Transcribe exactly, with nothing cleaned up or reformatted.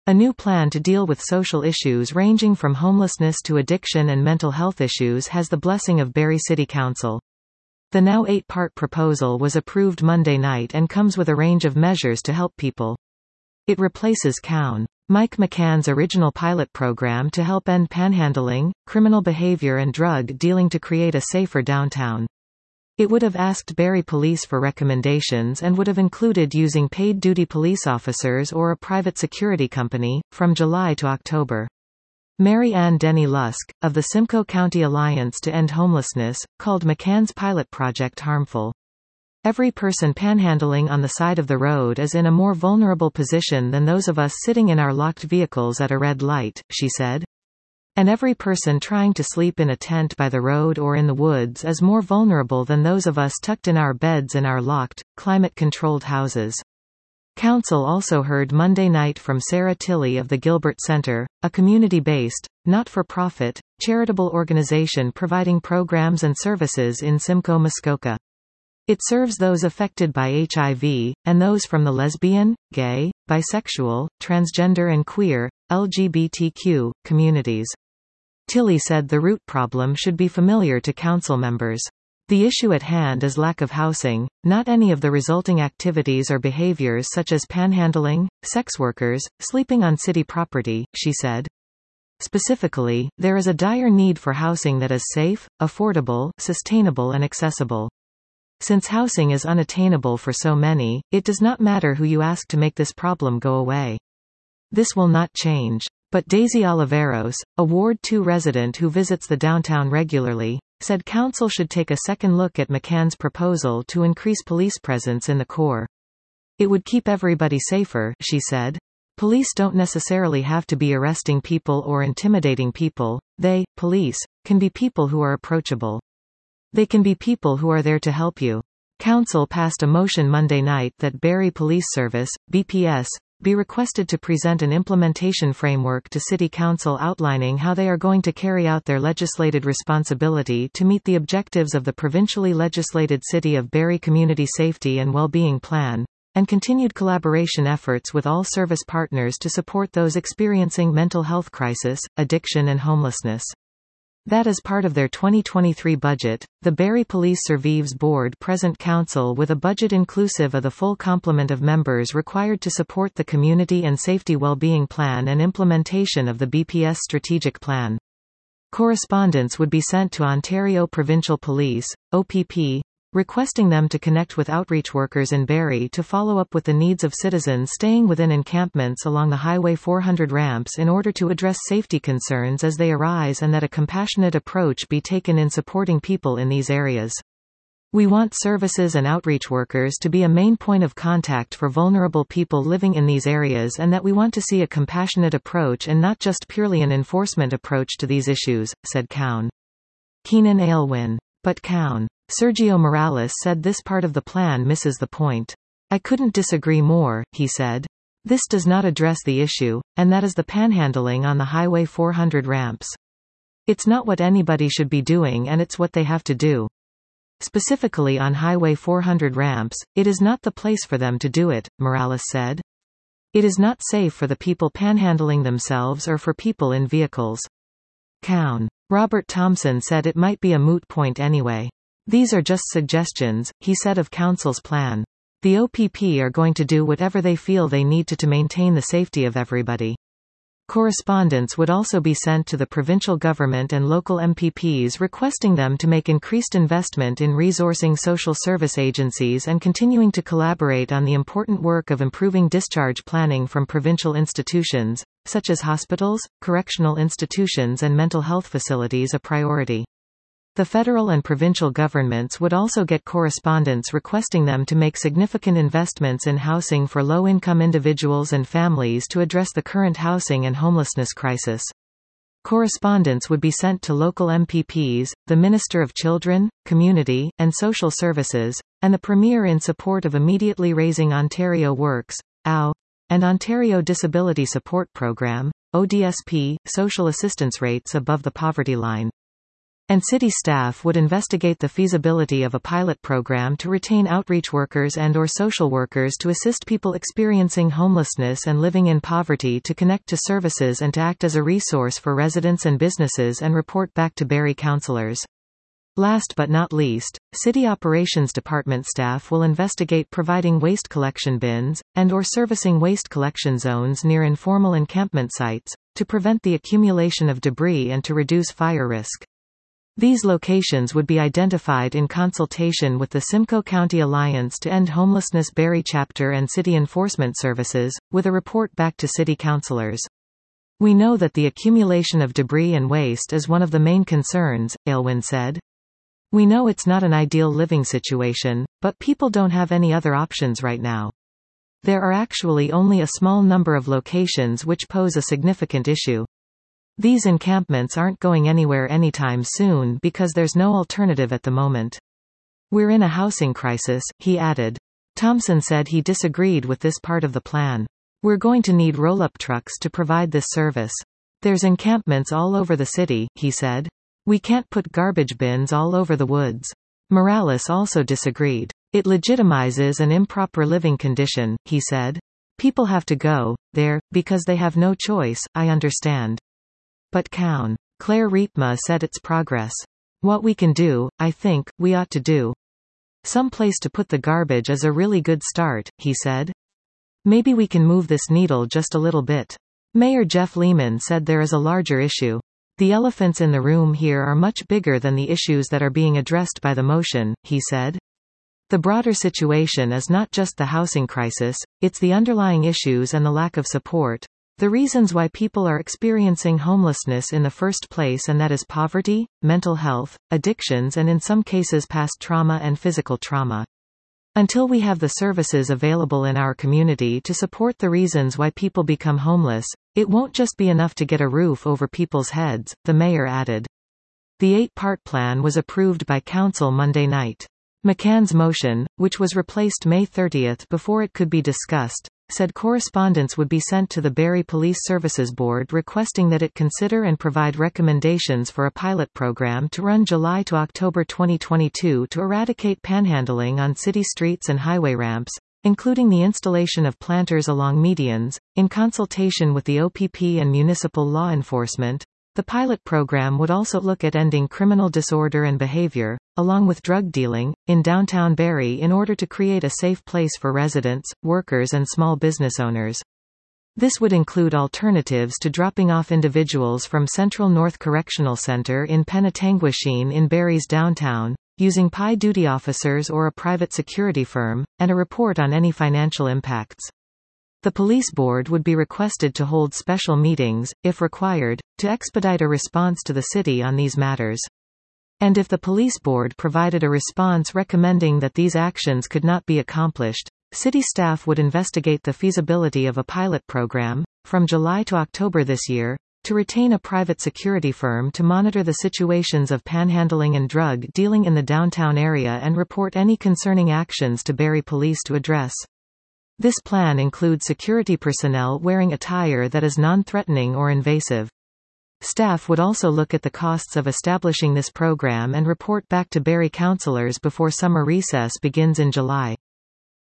A new plan to deal with social issues ranging from homelessness to addiction and mental health issues has the blessing of Barrie City Council. The now eight-part proposal was approved Monday night and comes with a range of measures to help people. It replaces Councillor Mike McCann's original pilot program to help end panhandling, criminal behavior and drug dealing to create a safer downtown. It would have asked Barrie Police for recommendations and would have included using paid duty police officers or a private security company, from July to October. Mary Ann Denny Lusk, of the Simcoe County Alliance to End Homelessness, called McCann's pilot project harmful. Every person panhandling on the side of the road is in a more vulnerable position than those of us sitting in our locked vehicles at a red light, she said. And every person trying to sleep in a tent by the road or in the woods is more vulnerable than those of us tucked in our beds in our locked, climate-controlled houses. Council also heard Monday night from Sarah Tilley of the Gilbert Center, a community-based, not-for-profit, charitable organization providing programs and services in Simcoe, Muskoka. It serves those affected by H I V, and those from the lesbian, gay, bisexual, transgender and queer, L G B T Q, communities. Tilley said the root problem should be familiar to council members. The issue at hand is lack of housing, not any of the resulting activities or behaviors such as panhandling, sex workers, sleeping on city property, she said. Specifically, there is a dire need for housing that is safe, affordable, sustainable and accessible. Since housing is unattainable for so many, it does not matter who you ask to make this problem go away. This will not change. But Daisy Oliveros, a Ward two resident who visits the downtown regularly, said council should take a second look at McCann's proposal to increase police presence in the core. It would keep everybody safer, she said. Police don't necessarily have to be arresting people or intimidating people. They, police, can be people who are approachable. They can be people who are there to help you. Council passed a motion Monday night that Barrie Police Service, B P S, be requested to present an implementation framework to City Council outlining how they are going to carry out their legislated responsibility to meet the objectives of the provincially legislated City of Barrie Community Safety and Wellbeing Plan, and continued collaboration efforts with all service partners to support those experiencing mental health crisis, addiction and homelessness. That is part of their twenty twenty-three budget. The Barrie Police Services Board present council with a budget inclusive of the full complement of members required to support the Community and Safety Wellbeing Plan and implementation of the B P S strategic plan. Correspondence would be sent to Ontario Provincial Police, O P P, requesting them to connect with outreach workers in Barrie to follow up with the needs of citizens staying within encampments along the Highway four hundred ramps in order to address safety concerns as they arise and that a compassionate approach be taken in supporting people in these areas. We want services and outreach workers to be a main point of contact for vulnerable people living in these areas and that we want to see a compassionate approach and not just purely an enforcement approach to these issues, said Councillor Keenan Aylwin. But Councillor Sergio Morales said this part of the plan misses the point. I couldn't disagree more, he said. This does not address the issue, and that is the panhandling on the Highway four hundred ramps. It's not what anybody should be doing and it's what they have to do. Specifically on Highway four hundred ramps, it is not the place for them to do it, Morales said. It is not safe for the people panhandling themselves or for people in vehicles. Councillor Robert Thompson said it might be a moot point anyway. These are just suggestions, he said of Council's plan. The O P P are going to do whatever they feel they need to to maintain the safety of everybody. Correspondence would also be sent to the provincial government and local M P Ps requesting them to make increased investment in resourcing social service agencies and continuing to collaborate on the important work of improving discharge planning from provincial institutions, such as hospitals, correctional institutions and mental health facilities a priority. The federal and provincial governments would also get correspondence requesting them to make significant investments in housing for low-income individuals and families to address the current housing and homelessness crisis. Correspondence would be sent to local M P Ps, the Minister of Children, Community, and Social Services, and the Premier in support of immediately raising Ontario Works, O W, and Ontario Disability Support Program, O D S P, social assistance rates above the poverty line. And city staff would investigate the feasibility of a pilot program to retain outreach workers and or social workers to assist people experiencing homelessness and living in poverty to connect to services and to act as a resource for residents and businesses and report back to Barrie councillors. Last but not least, City Operations Department staff will investigate providing waste collection bins, and or servicing waste collection zones near informal encampment sites, to prevent the accumulation of debris and to reduce fire risk. These locations would be identified in consultation with the Simcoe County Alliance to End Homelessness Barrie Chapter and City Enforcement Services, with a report back to city councillors. We know that the accumulation of debris and waste is one of the main concerns, Aylwin said. We know it's not an ideal living situation, but people don't have any other options right now. There are actually only a small number of locations which pose a significant issue. These encampments aren't going anywhere anytime soon because there's no alternative at the moment. We're in a housing crisis, he added. Thompson said he disagreed with this part of the plan. We're going to need roll-up trucks to provide this service. There's encampments all over the city, he said. We can't put garbage bins all over the woods. Morales also disagreed. It legitimizes an improper living condition, he said. People have to go there, because they have no choice, I understand. But Coun. Claire Rietma said it's progress. What we can do, I think, we ought to do. Some place to put the garbage is a really good start, he said. Maybe we can move this needle just a little bit. Mayor Jeff Lehman said there is a larger issue. The elephants in the room here are much bigger than the issues that are being addressed by the motion, he said. The broader situation is not just the housing crisis, it's the underlying issues and the lack of support. The reasons why people are experiencing homelessness in the first place, and that is poverty, mental health, addictions, and in some cases past trauma and physical trauma. Until we have the services available in our community to support the reasons why people become homeless, it won't just be enough to get a roof over people's heads, the mayor added. The eight-part plan was approved by council Monday night. McCann's motion, which was replaced May thirtieth before it could be discussed, said correspondence would be sent to the Barrie Police Services Board requesting that it consider and provide recommendations for a pilot program to run July to October twenty twenty-two to eradicate panhandling on city streets and highway ramps, including the installation of planters along medians, in consultation with the O P P and municipal law enforcement. The pilot program would also look at ending criminal disorder and behavior, along with drug dealing, in downtown Barrie in order to create a safe place for residents, workers and small business owners. This would include alternatives to dropping off individuals from Central North Correctional Center in Penetanguishene in Barrie's downtown, using P I duty officers or a private security firm, and a report on any financial impacts. The police board would be requested to hold special meetings, if required, to expedite a response to the city on these matters. And if the police board provided a response recommending that these actions could not be accomplished, city staff would investigate the feasibility of a pilot program, from July to October this year, to retain a private security firm to monitor the situations of panhandling and drug dealing in the downtown area and report any concerning actions to Barrie Police to address. This plan includes security personnel wearing attire that is non-threatening or invasive. Staff would also look at the costs of establishing this program and report back to Barrie councillors before summer recess begins in July.